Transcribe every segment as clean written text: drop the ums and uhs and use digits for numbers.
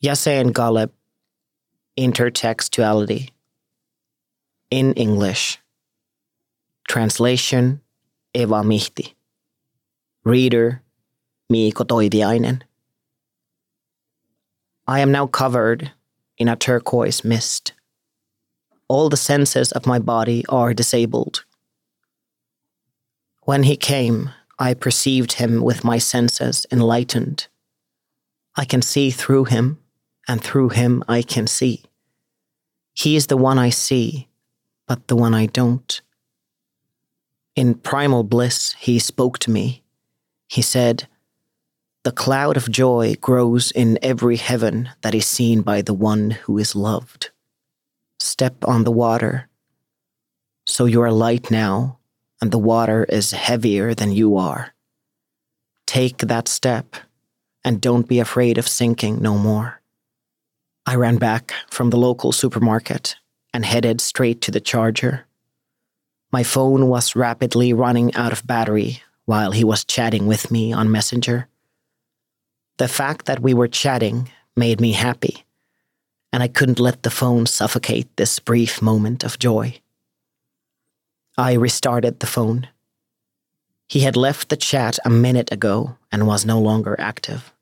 Yassine Galeb, Intertextuality. In English. Translation, Eva Mihti. Reader, Miiko Toiviainen. I am now covered in a turquoise mist. All the senses of my body are disabled. When he came, I perceived him with my senses enlightened. I can see through him, and through him I can see. He is the one I see, but the one I don't. In primal bliss, he spoke to me. He said, "The cloud of joy grows in every heaven that is seen by the one who is loved. Step on the water. So you are light now, and the water is heavier than you are. Take that step, and don't be afraid of sinking no more." I ran back from the local supermarket and headed straight to the charger. My phone was rapidly running out of battery while he was chatting with me on Messenger. The fact that we were chatting made me happy, and I couldn't let the phone suffocate this brief moment of joy. I restarted the phone. He had left the chat a minute ago and was no longer active.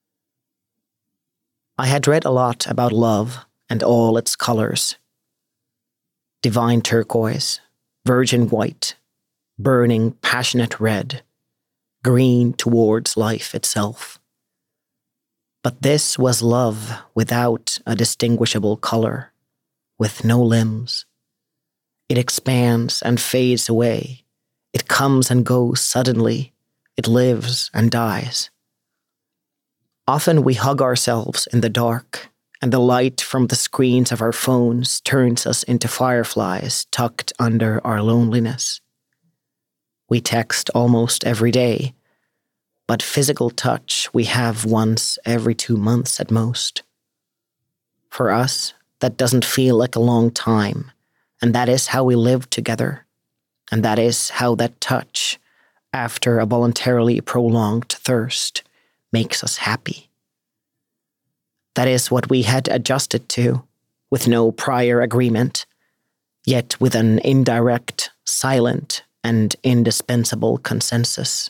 I had read a lot about love and all its colors. Divine turquoise, virgin white, burning passionate red, green towards life itself. But this was love without a distinguishable color, with no limbs. It expands and fades away. It comes and goes suddenly. It lives and dies. Often we hug ourselves in the dark, and the light from the screens of our phones turns us into fireflies tucked under our loneliness. We text almost every day, but physical touch we have once every 2 months at most. For us, that doesn't feel like a long time, and that is how we live together, and that is how that touch, after a voluntarily prolonged thirst, makes us happy. That is what we had adjusted to, with no prior agreement, yet with an indirect, silent, and indispensable consensus.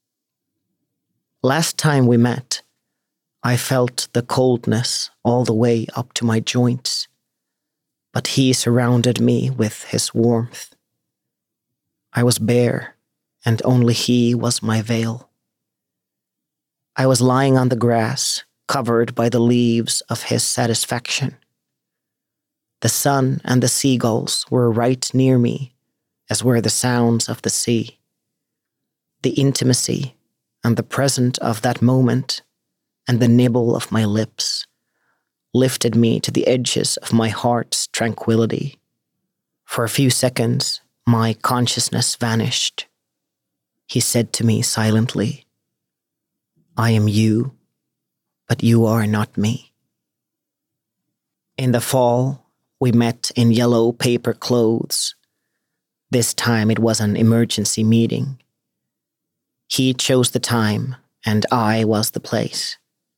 Last time we met, I felt the coldness all the way up to my joints, but he surrounded me with his warmth. I was bare, and only he was my veil. I was lying on the grass, covered by the leaves of his satisfaction. The sun and the seagulls were right near me, as were the sounds of the sea. The intimacy and the present of that moment and the nibble of my lips lifted me to the edges of my heart's tranquility. For a few seconds, my consciousness vanished. He said to me silently, "I am you, but you are not me." In the fall, we met in yellow paper clothes. This time it was an emergency meeting. He chose the time, and I was the place.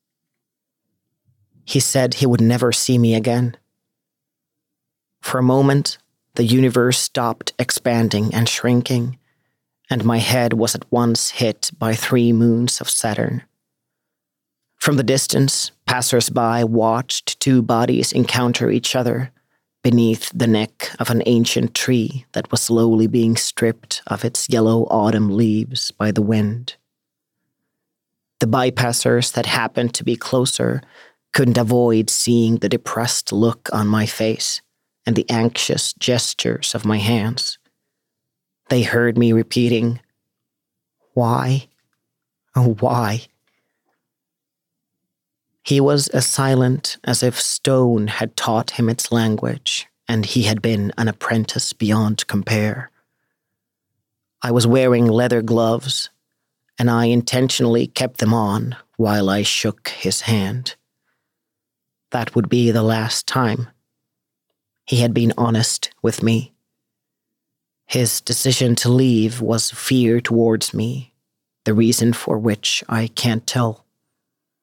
He said he would never see me again. For a moment, the universe stopped expanding and shrinking, and my head was at once hit by 3 moons of Saturn. From the distance, passers-by watched 2 bodies encounter each other beneath the neck of an ancient tree that was slowly being stripped of its yellow autumn leaves by the wind. The bypassers that happened to be closer couldn't avoid seeing the depressed look on my face and the anxious gestures of my hands. They heard me repeating, "Why? Oh, why?" He was as silent as if stone had taught him its language, and he had been an apprentice beyond compare. I was wearing leather gloves, and I intentionally kept them on while I shook his hand. That would be the last time. He had been honest with me. His decision to leave was fear towards me, the reason for which I can't tell.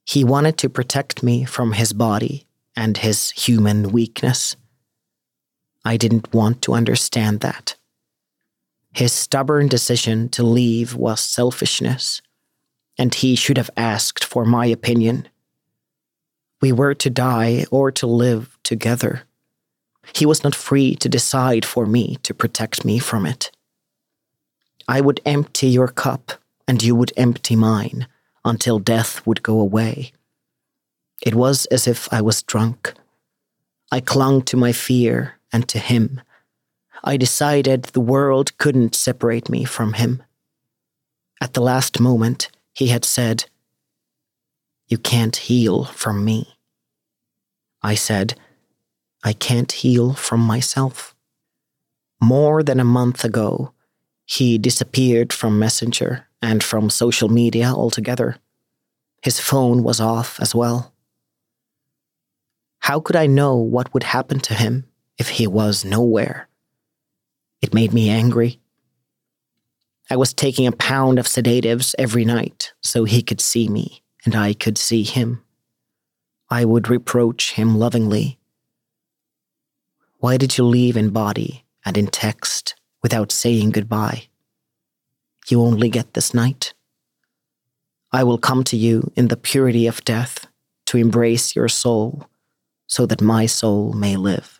He wanted to protect me from his body and his human weakness. I didn't want to understand that. His stubborn decision to leave was selfishness, and he should have asked for my opinion. We were to die or to live together. He was not free to decide for me to protect me from it. I would empty your cup, and you would empty mine, until death would go away. It was as if I was drunk. I clung to my fear and to him. I decided the world couldn't separate me from him. At the last moment, he had said, "You can't heal from me." I said, "I can't heal from myself." More than a month ago, he disappeared from Messenger and from social media altogether. His phone was off as well. How could I know what would happen to him if he was nowhere? It made me angry. I was taking a pound of sedatives every night so he could see me and I could see him. I would reproach him lovingly. Why did you leave in body and in text without saying goodbye? You only get this night. I will come to you in the purity of death to embrace your soul so that my soul may live.